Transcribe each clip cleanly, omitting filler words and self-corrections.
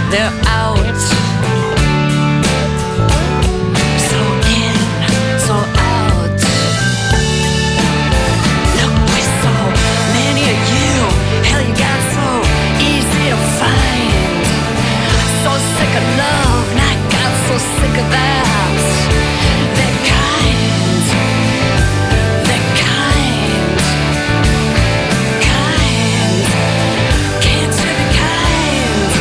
they're out. So in, so out. Look, we're so many of you. Hell, you got so easy to find. So sick of love, and I got so sick of that. They're kind. They're kind. Kind. Can't you be kind?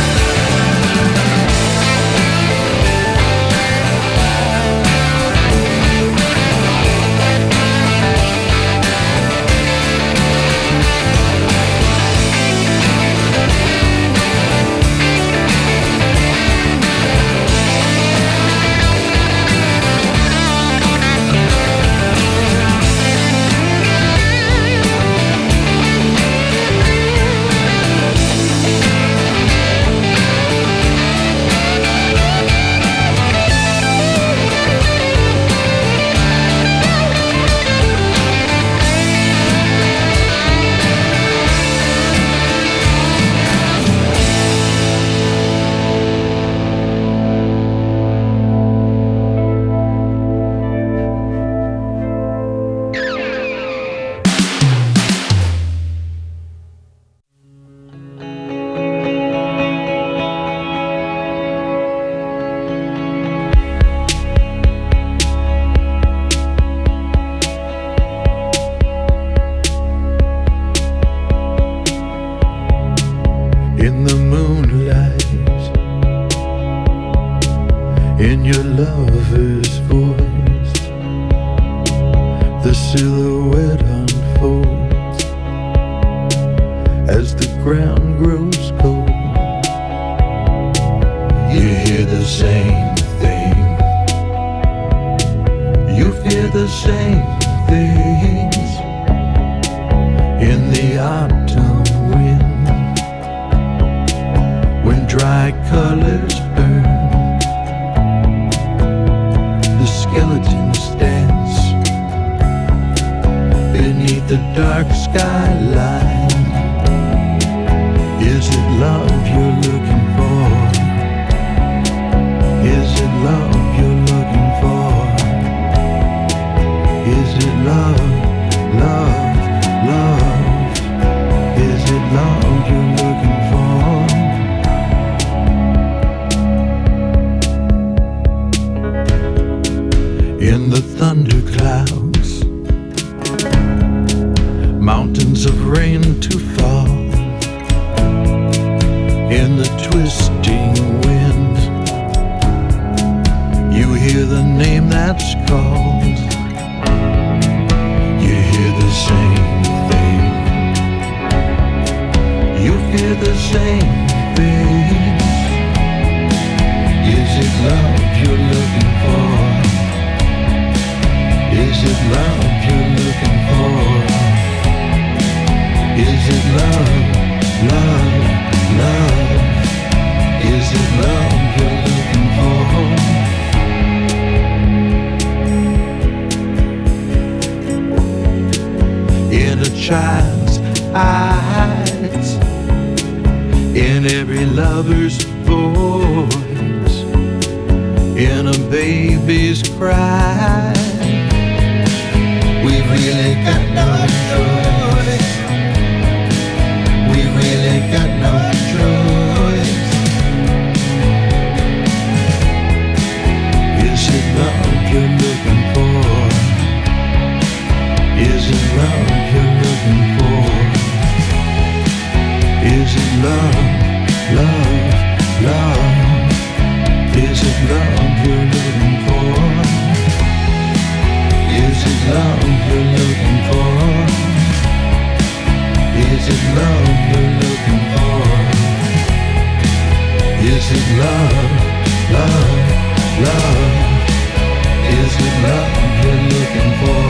In the moonlight, in your lover's voice, the silhouette unfolds as the ground grows cold. You hear the same thing, you fear the same things in the autumn wind. When dry colors burn, the skeletons dance beneath the dark skyline. Is it love you're looking for? Is it love you're looking for? Is it love, love, love? Is it love you're looking for? In the thunder clouds, mountains of rain to fall. In the twisting wind, you hear the name that's called. You hear the same thing, you fear the same things. Is it love you're looking for? Is it love you're looking for? Is it love, love, love? Is it love you're looking for? In a child's eyes, in every lover's voice, in a baby's cry, we've really got no choice. We've really got no choice. Is it love you're looking for? Is it love you're looking for? Is it love, love, love? Is it love you're looking for? Is it love you're looking for? Is it love you're looking for? Is it love, love, love? Is it love you're looking for?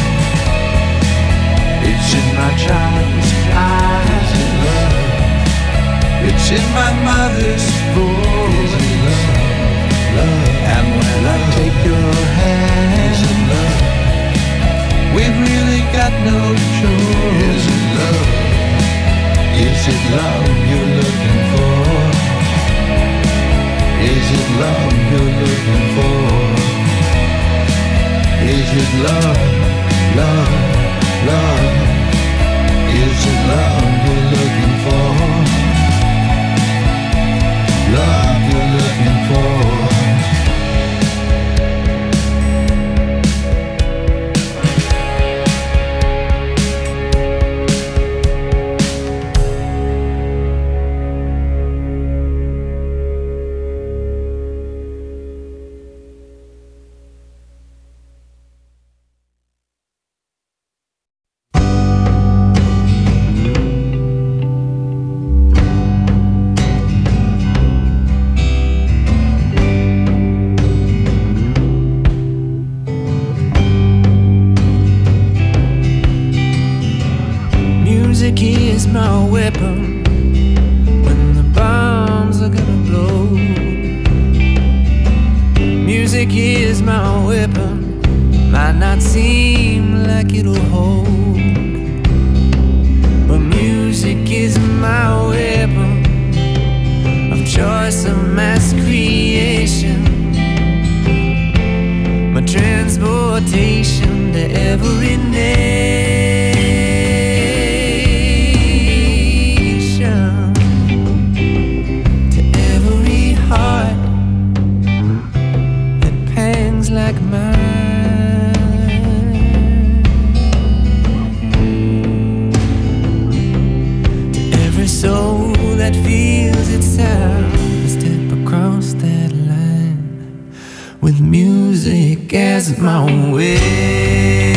It's in my child's eyes. Is it love? It's in my mother's voice. Is it love, love? And when I take your hand, is it love? We've really got no choice. Is it love? Is it love you're looking for? Is it love you're looking for? Is it love, love, love? Is it love you're looking for? Love you're looking for? Music is my weapon when the bombs are gonna blow. Music is my weapon, might not seem like it'll hold, but music is my weapon of choice, of mass creation, my transportation to every nation. Like mine, to every soul that feels its sound, step across that line with music as my way.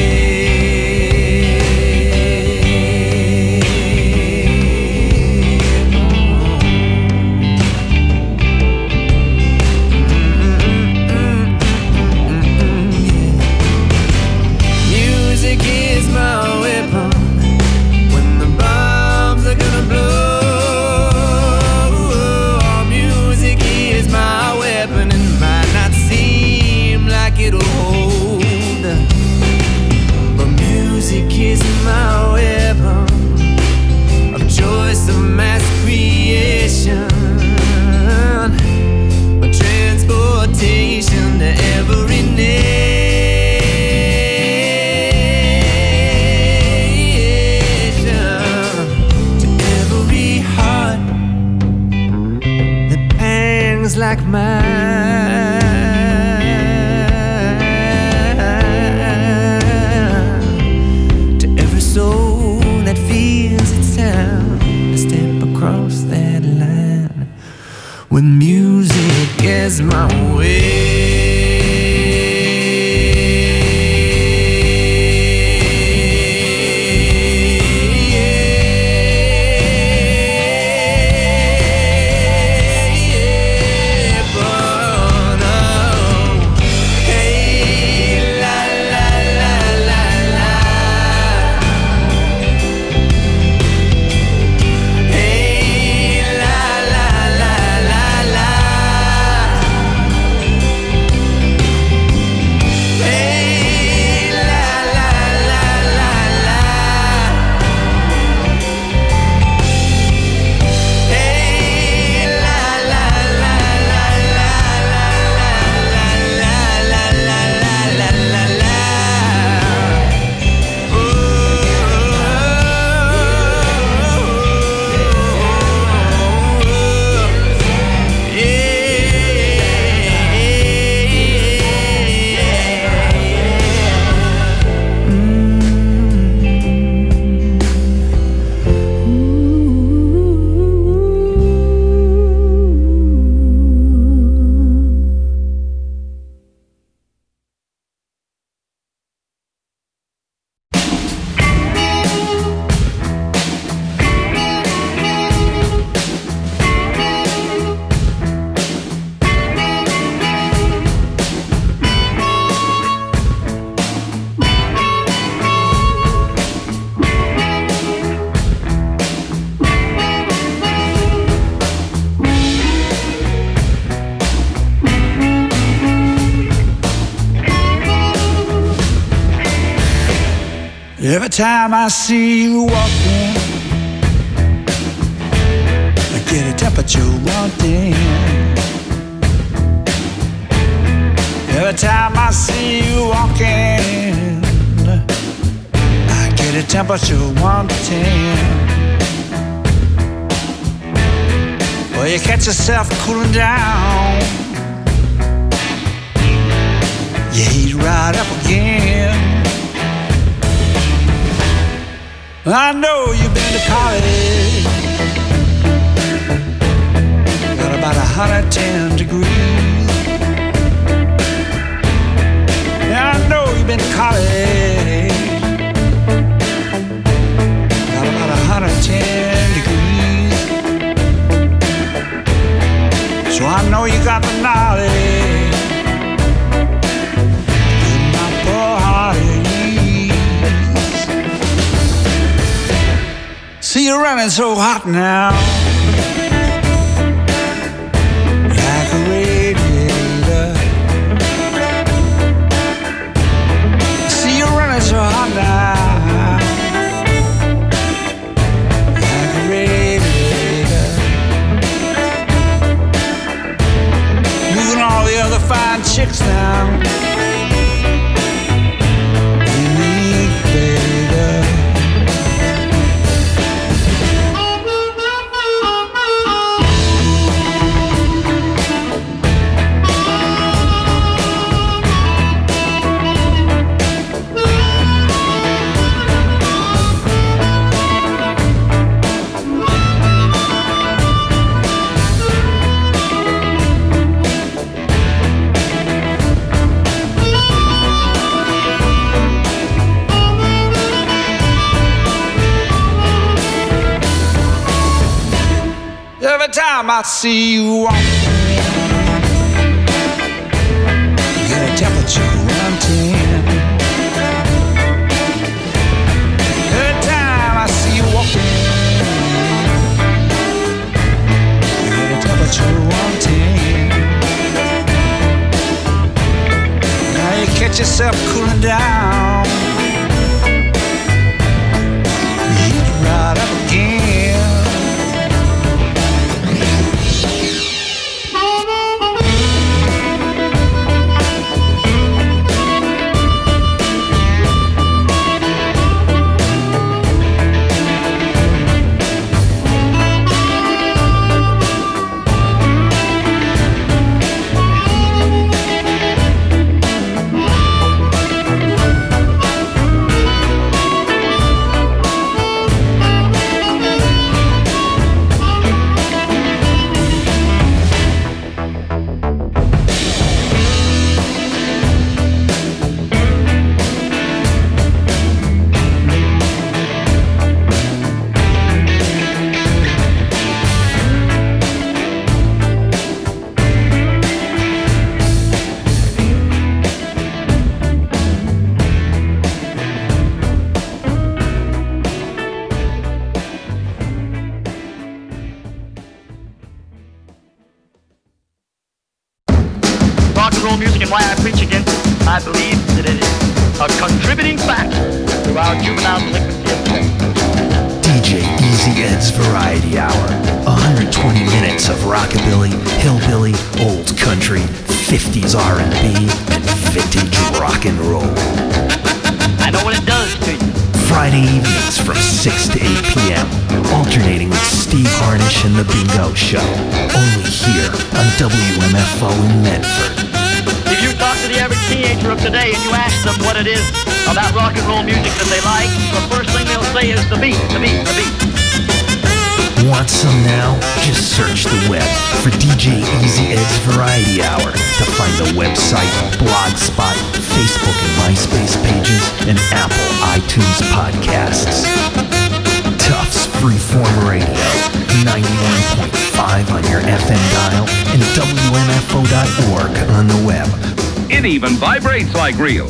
My weapon of choice, of mass creation, my transportation to every nation, to every heart that pangs like mine. Soul that feels its sound, to step across that line with music as my way. Every time I see you walking, I get a temperature wanting. Every time I see you walking, I get a temperature 110. Well, you catch yourself cooling down, you heat right up again. I know you've been to college, got about 110 degrees. I know you've been to college, got about 110 degrees. So I know you got the knowledge, put my poor heart at ease. See you running so hot now, like a radiator. So hot now, like a radiator, moving all the other fine chicks down in the equator. Every time I see you walking, you get a temperature 110. Every time I see you walking, you get a temperature 110. Now you catch yourself cooling down, you heat right up again. Music and why I preach against it. I believe that it is a contributing factor to our juvenile delinquency of today. DJ Easy Ed's Variety Hour. 120 minutes of rockabilly, hillbilly, old country, 50s R&B, and vintage rock and roll. I know what it does to you. Friday evenings from 6 to 8 p.m. Alternating with Steve Harnish and The Bingo Show. Only here on WMFO in Medford. If you talk to the average teenager of today and you ask them what it is about rock and roll music that they like, the first thing they'll say is the beat, the beat, the beat. Want some now? Just search the web for DJ Easy Ed's Variety Hour to find the website, Blogspot, Facebook and MySpace pages, and Apple iTunes podcasts. Tufts Freeform Radio, 91.5 on your FM dial, and WMFO.org on the web. It even vibrates like real.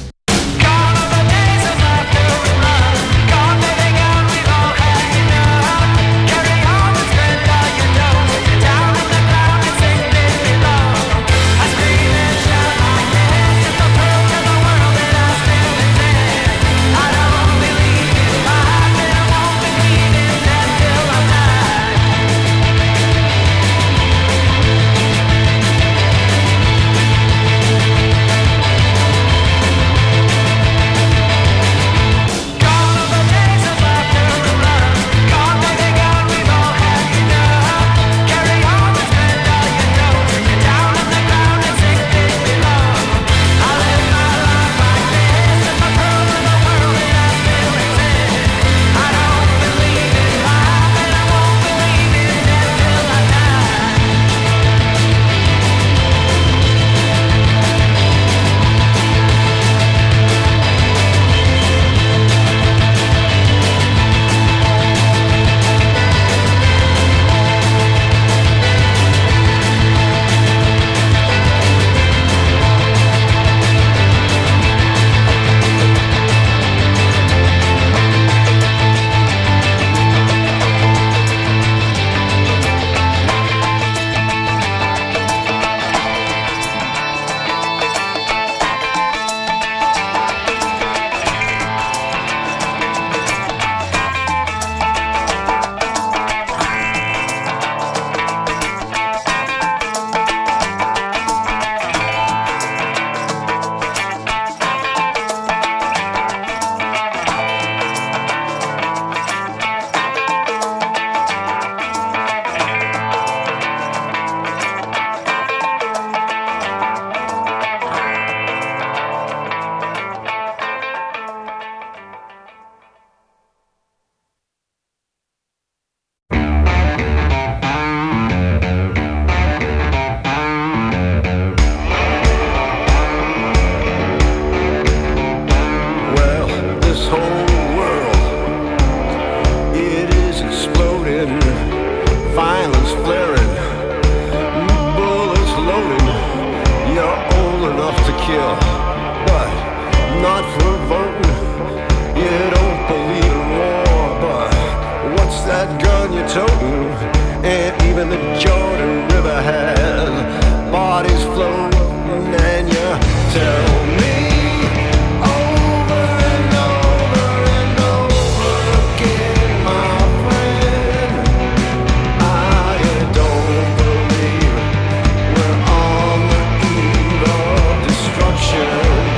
even the Jordan River has bodies floating, and you tell me over and over and over again, my friend, I don't believe we're on the eve of destruction.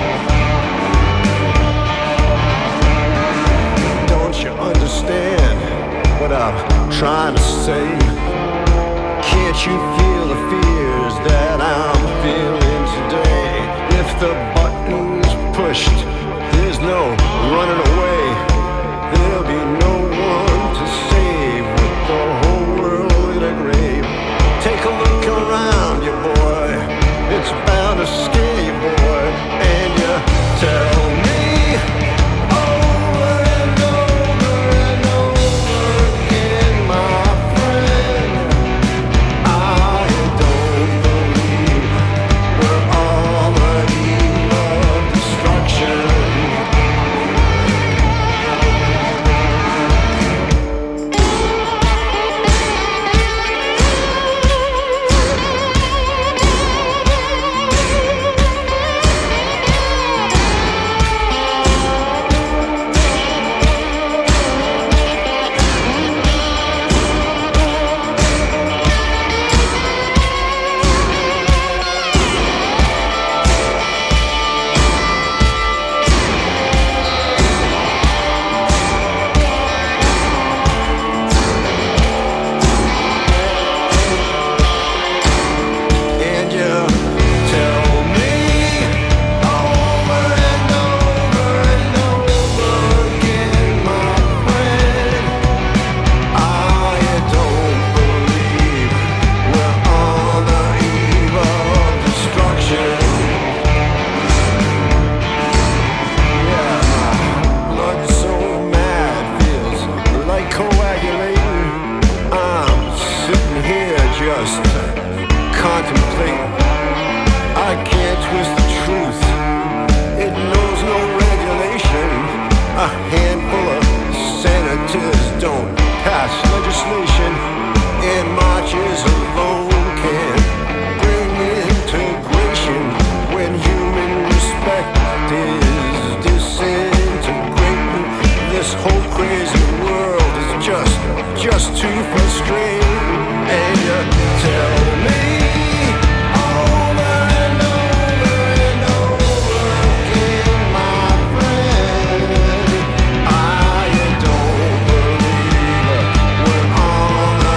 Don't you understand what I'm trying to say? Can't you feel the fears that I'm feeling today? If the button's pushed, there's no running away. There'll be no one to save with the whole world in a grave. Take a look around you, boy. It's bound to scare you, boy. And you tell me over and over and over again, my friend, I don't believe we're on the eve of destruction. And you tell me over and over and over again, my friend, I don't believe we're on the eve of destruction. Yeah, my blood's so mad, feels like coagulating. I'm sitting here just contemplating. I can't twist the truth, it knows no regulation. A handful of senators don't pass legislation, and marches alone can't bring integration when human respect is disintegrating. This whole crazy world is just too frustrating. And you tell me over and over and over again, my friend, I don't believe we're on the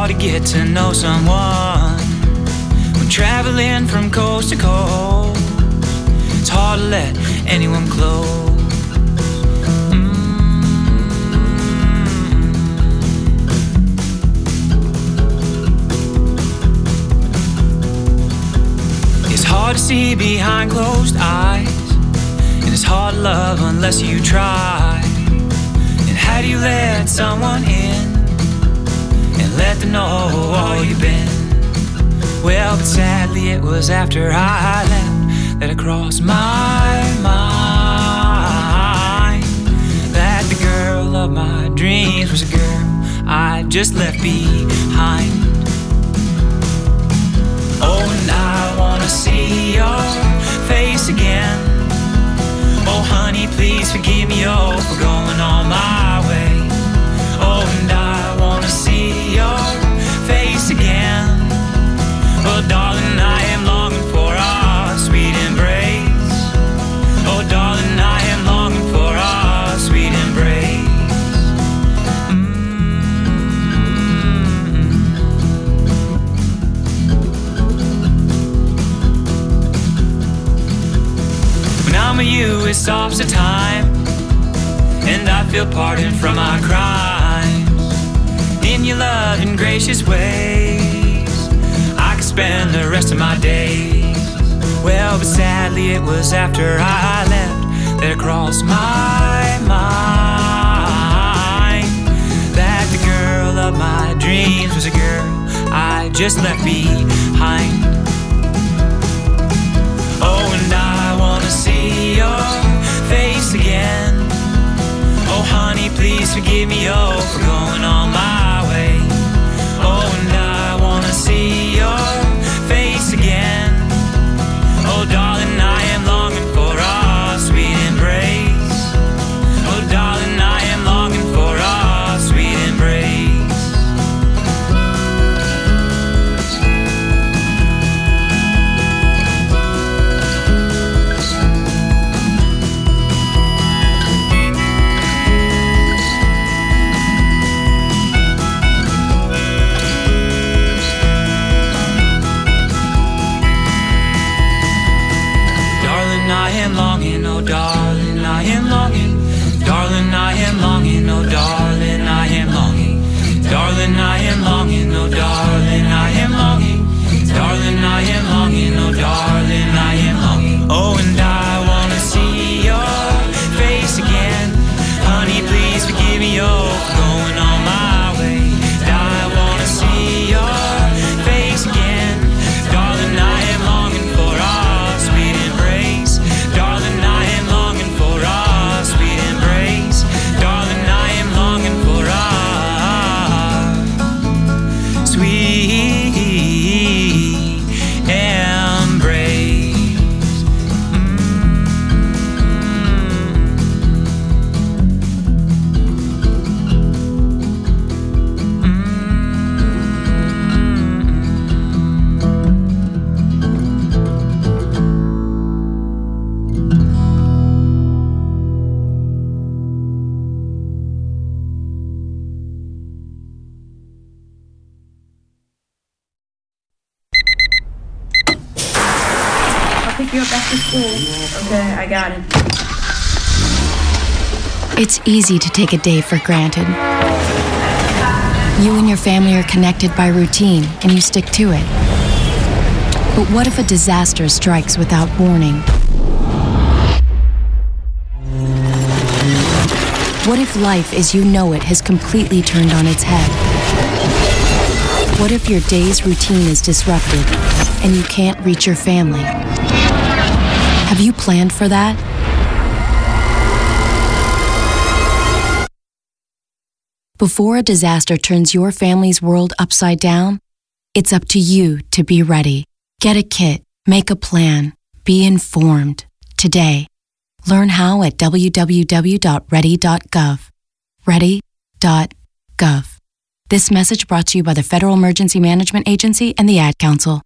hard to get to know someone when traveling from coast to coast. It's hard to let anyone close. It's hard to see behind closed eyes, and it's hard to love unless you try. And how do you let someone in and let them know all you've been? Well, but sadly it was after I left that it crossed my mind that the girl of my dreams was a girl I just left behind. Oh, and I wanna see your face again. Oh, honey, please forgive me, oh, for going on my way. Oh, and I wanna see your face again. Oh, darling, I am longing for our sweet embrace. Oh, darling, I am longing for our sweet embrace. When I'm with you, it stops the time, and I feel pardon from my crimes. In your loving, gracious ways, I could spend the rest of my days. Well, but sadly it was after I left that it crossed my mind that the girl of my dreams was a girl I just left behind. Oh, and I wanna see your face again. Oh, honey, please forgive me, oh, for going on my way. Oh, and I wanna see your face again. Oh, darling, I am longing for our sweet embrace. Oh, darling, I am longing for our sweet embrace. I am longing, oh darling, I am longing. Darling, I am longing, oh darling, I am longing. Darling, I am longing, oh darling, I am longing. Darling, I am longing, oh darling, I am longing. Oh, and I wanna see your face again. Honey, please forgive me, oh, for going on my way. I wanna see your face again. Darling, I am longing for our sweet embrace. Darling, I am longing for our sweet embrace. Darling, I am longing for our sweet embrace. Pick you up after school. Okay, I got it. It's easy to take a day for granted. You and your family are connected by routine, and you stick to it. But what if a disaster strikes without warning? What if life as you know it has completely turned on its head? What if your day's routine is disrupted and you can't reach your family? Have you planned for that? Before a disaster turns your family's world upside down, it's up to you to be ready. Get a kit, make a plan, be informed today. Learn how at www.ready.gov. Ready.gov. This message brought to you by the Federal Emergency Management Agency and the Ad Council.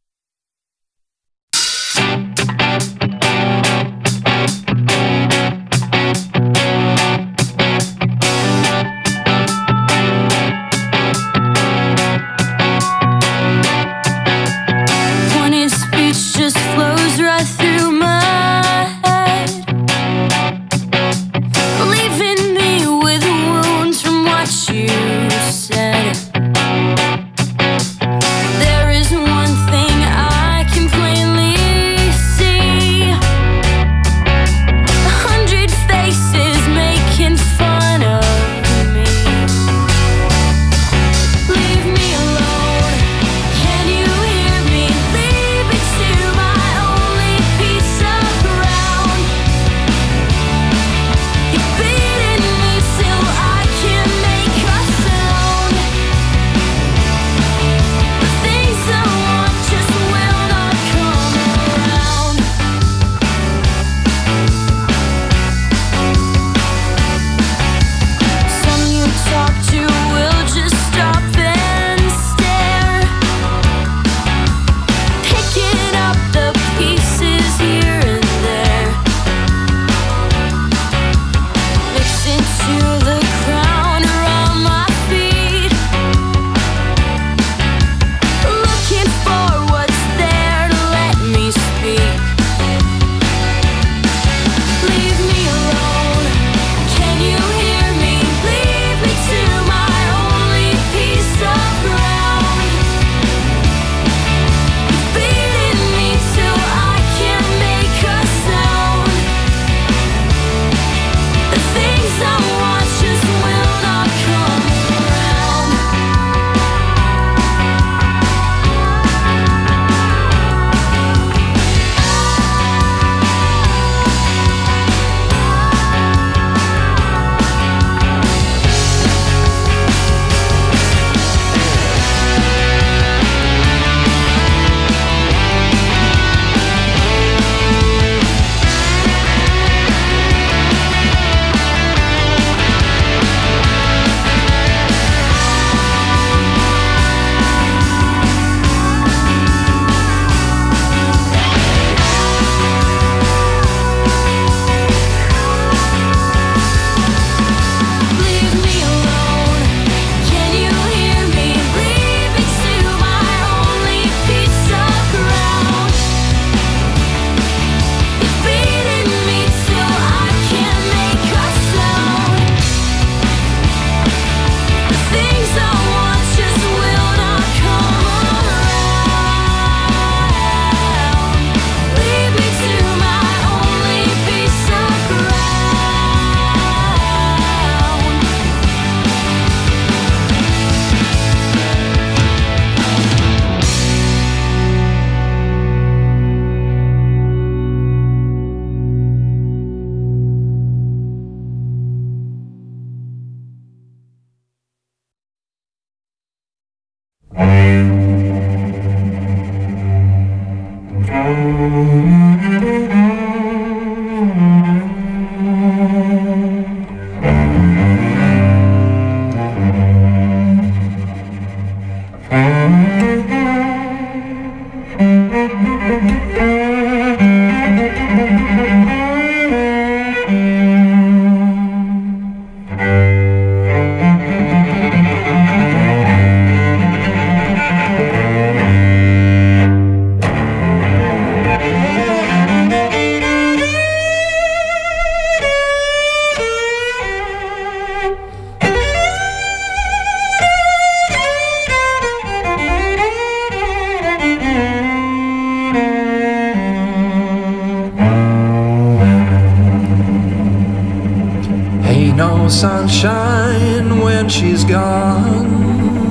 no sunshine when she's gone.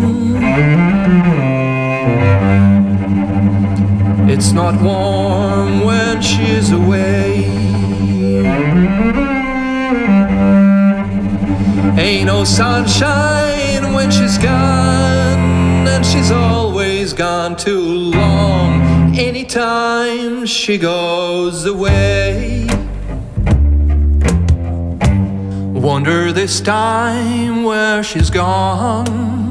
It's not warm when she's away. Ain't no sunshine when she's gone, and she's always gone too long. Anytime she goes away. Wonder this time where she's gone.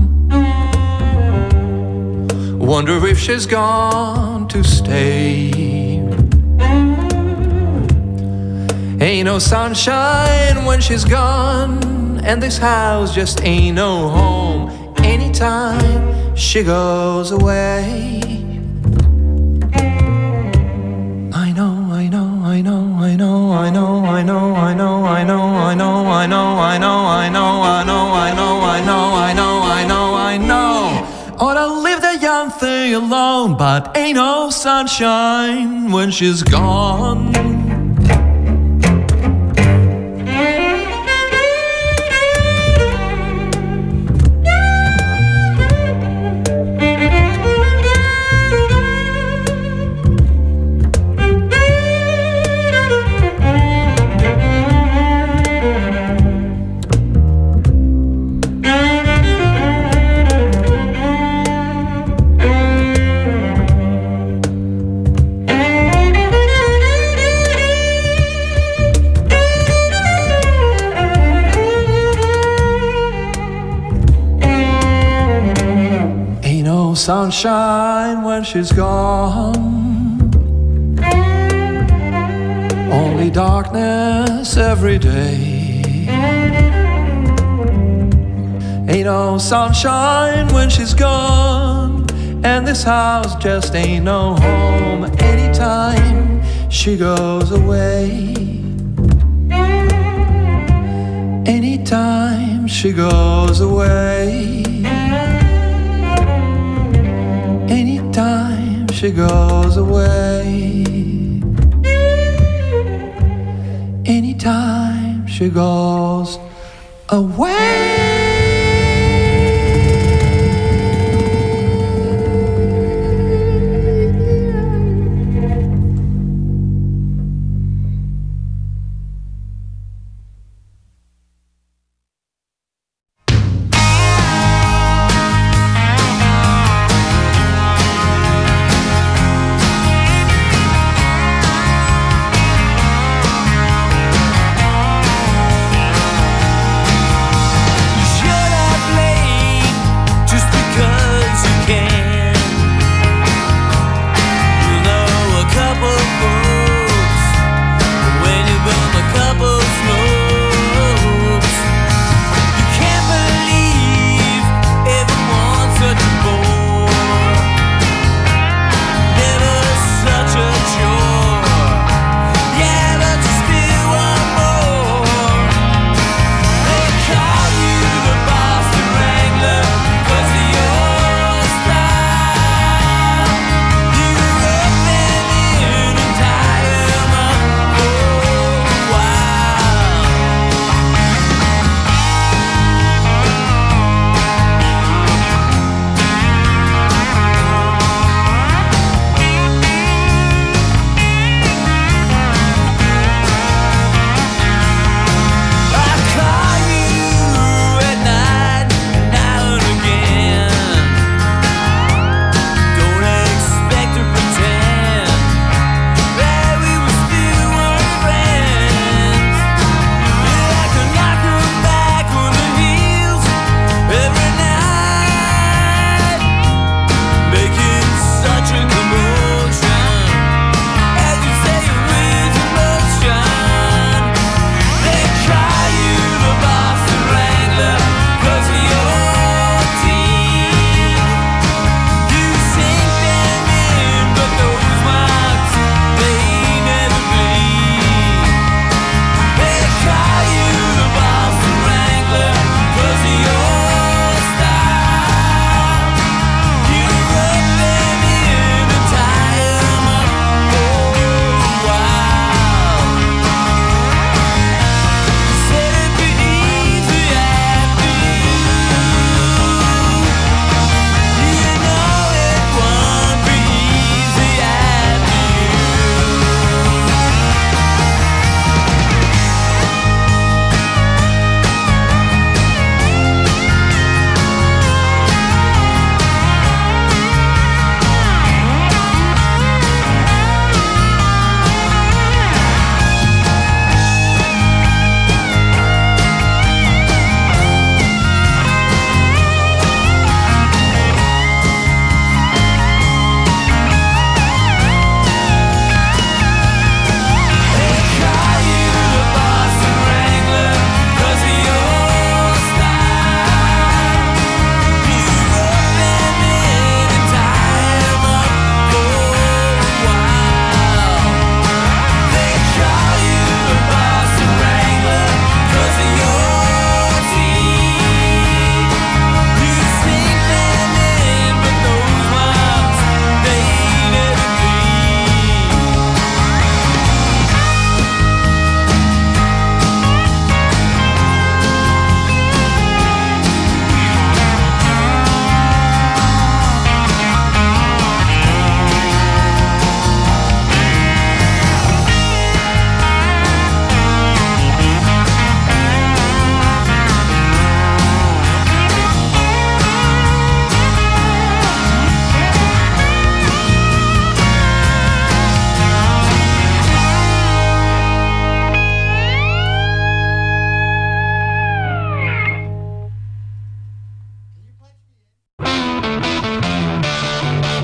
Wonder if she's gone to stay. Ain't no sunshine when she's gone, and this house just ain't no home. Anytime she goes away. I know, I know, I know, I know, I know, I know, I know, I know, I know, I know, I know, I know, I know, I know, I know, I know, I know, I know. Ought to leave the young thing alone, but ain't no sunshine when she's gone. Sunshine when she's gone. Only darkness every day. Ain't no sunshine when she's gone, and this house just ain't no home. Anytime she goes away. Anytime she goes away. Anytime she goes away. Anytime she goes away.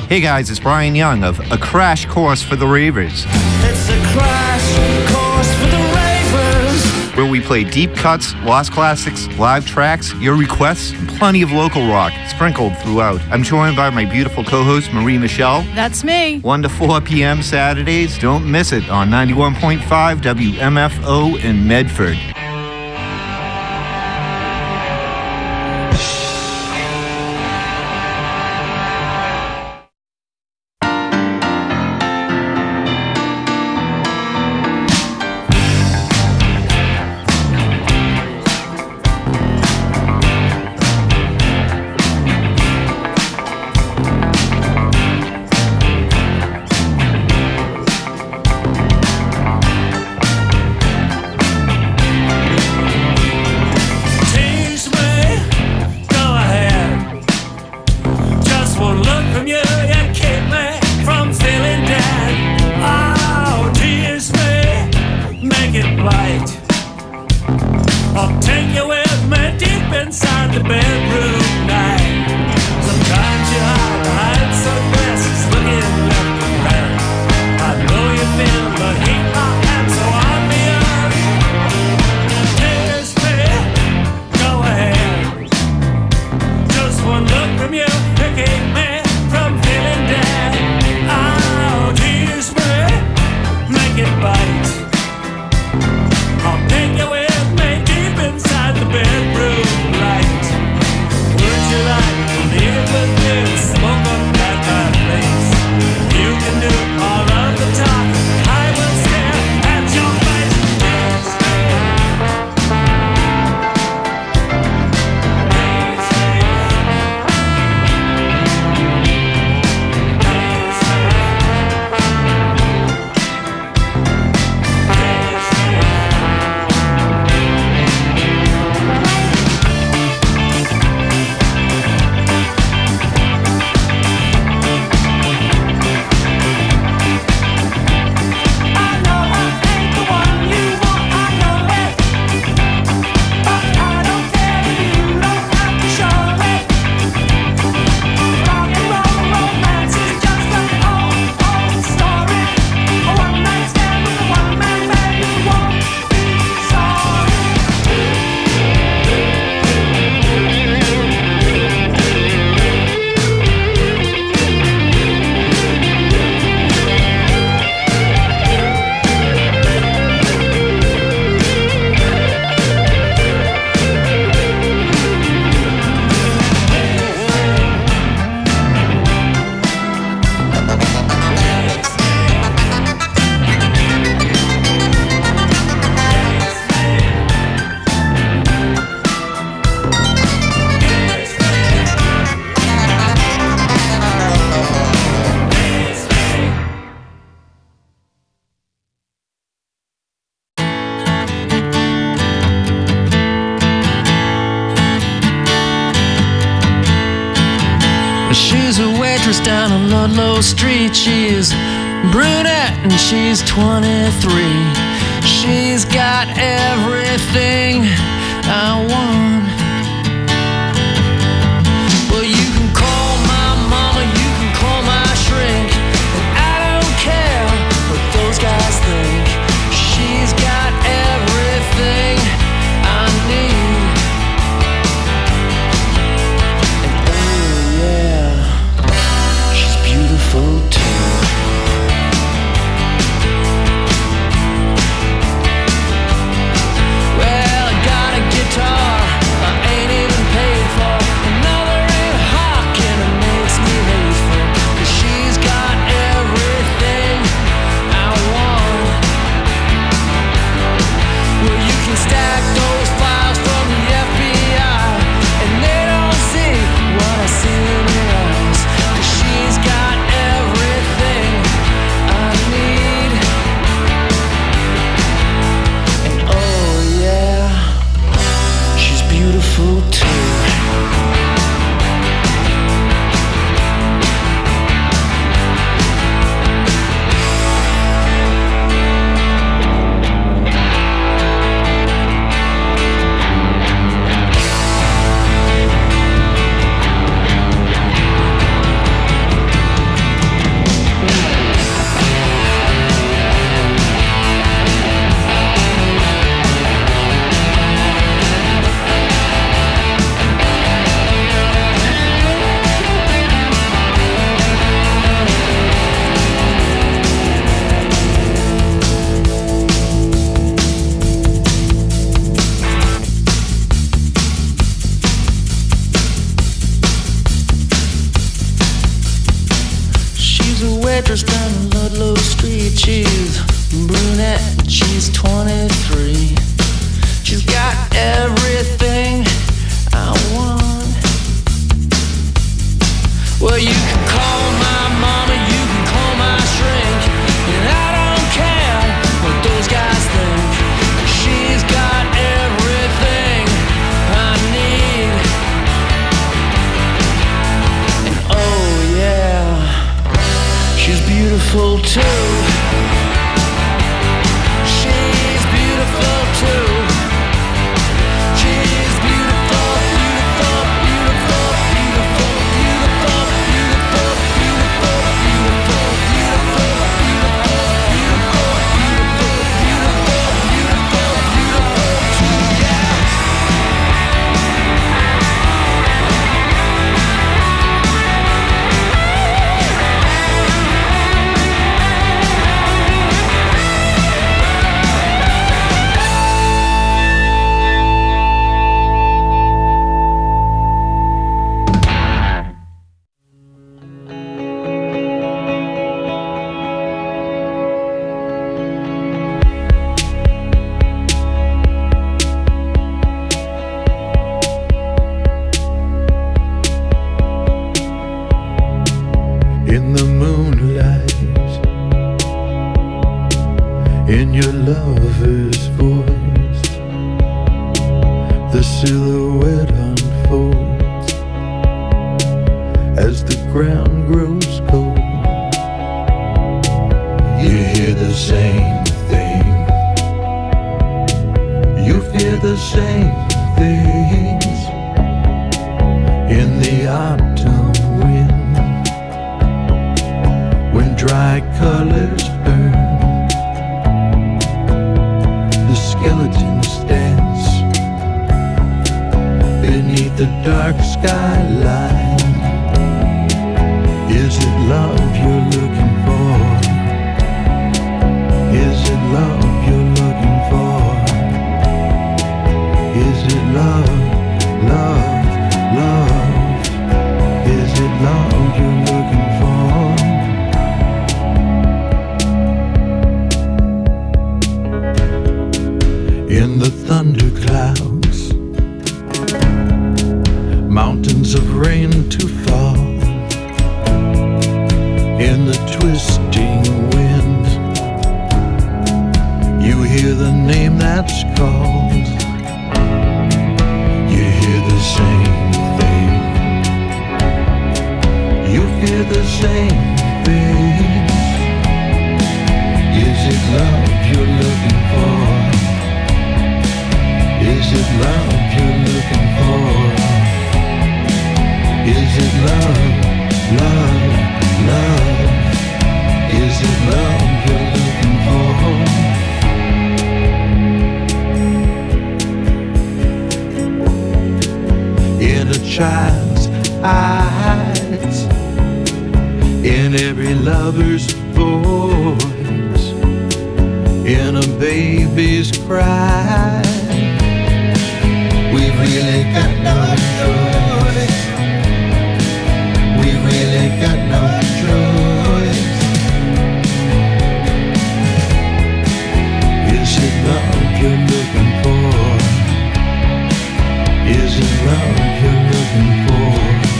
Hey guys, it's Brian Young of A Crash Course for the Ravers. It's a crash course for the Ravers. Where we play deep cuts, lost classics, live tracks, your requests, and plenty of local rock sprinkled throughout. I'm joined by my beautiful co-host, Marie Michelle. That's me. 1 to 4 p.m. Saturdays. Don't miss it on 91.5 WMFO in Medford. She's a waitress down on Ludlow Street. She's brunette and she's 23. She's got everything I want. Well, you can call my mama, you can call my shrink, and I don't care what those guys think. She's got everything I need. And oh yeah, she's beautiful too. Well, I got a guitar minute, she's 23. She's got everything I want. Well, you can call my mama, you can call my shrink, and I don't care what those guys think. She's got everything I need. And oh yeah, she's beautiful too. She's beautiful too. She's beautiful, beautiful, beautiful, beautiful, beautiful, beautiful, beautiful, beautiful, beautiful, beautiful, beautiful, beautiful, beautiful, beautiful too, yeah. In the moonlight, in your lover's voice, the silhouette unfolds as the ground grows cold. You hear the same thing, you fear the same things in the autumn wind. When dry colors burn, the skeletons dance beneath the dark skyline. Is it love you're looking for? Is it love you're looking for? Is it love, love, love? Is it love you're looking for? In the thunderclouds, mountains of rain to fall. In the twisting wind, you hear the name that's called. You hear the same thing, you fear the same things. Is it love you're looking for? Is it love you're looking for? Is it love, love, love? Is it love you're looking for? In a child's eyes, in every lover's voice, in a baby's cry, we've really got no choice. We've really got no choice. Is it love you're looking for? Is it love you're looking for?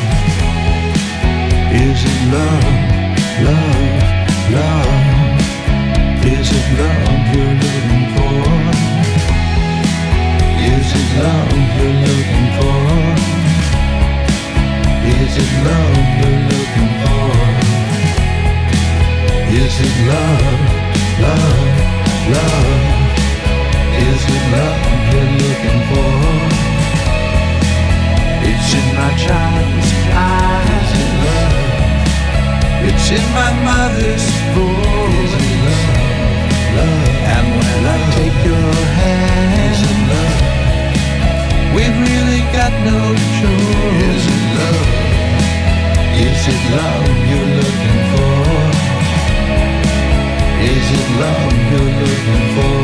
Is it love, love, love? Is it love you're looking for? Is it love you're looking for? Is it love you're looking for? Is it love, love, love? Is it love you're looking for? It's in my child's eyes, is it love? It's in my mother's voice, is it love, love? And when I take your hand, is it love? We've really got no choice. Is it love? Is it love you're looking for? Is it love you're looking for?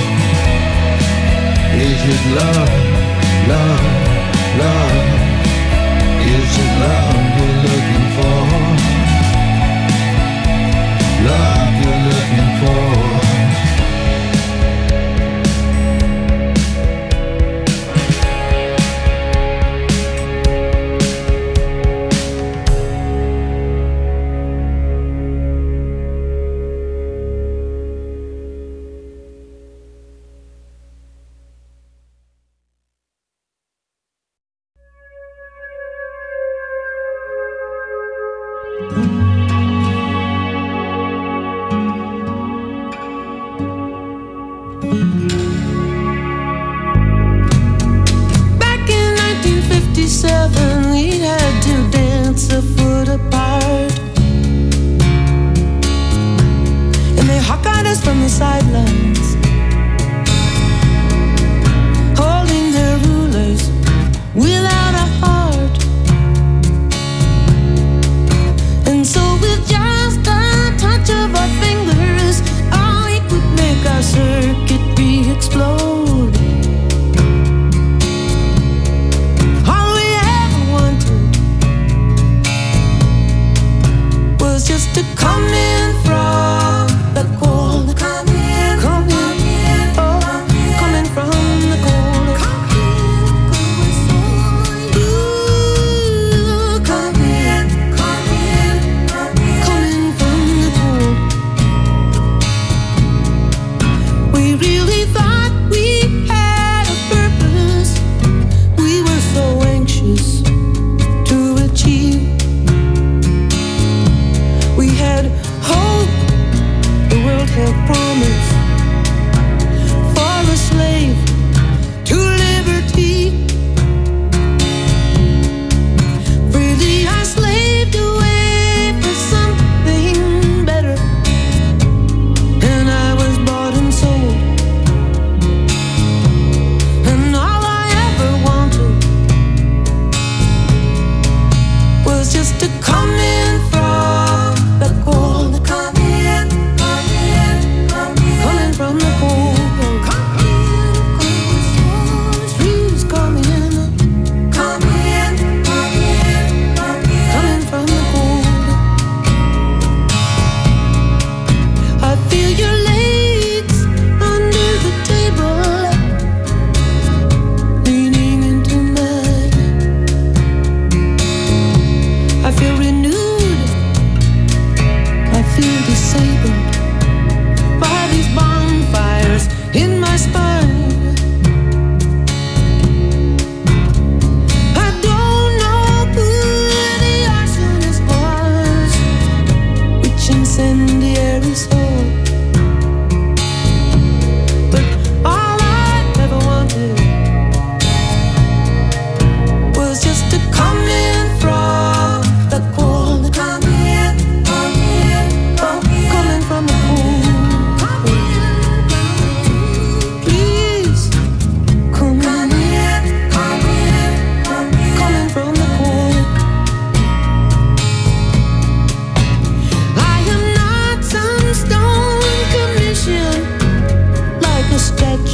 Is it love, love, love? Is it love you're looking for? Love you're looking for?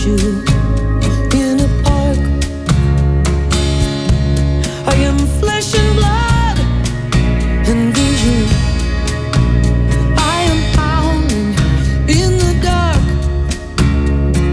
should.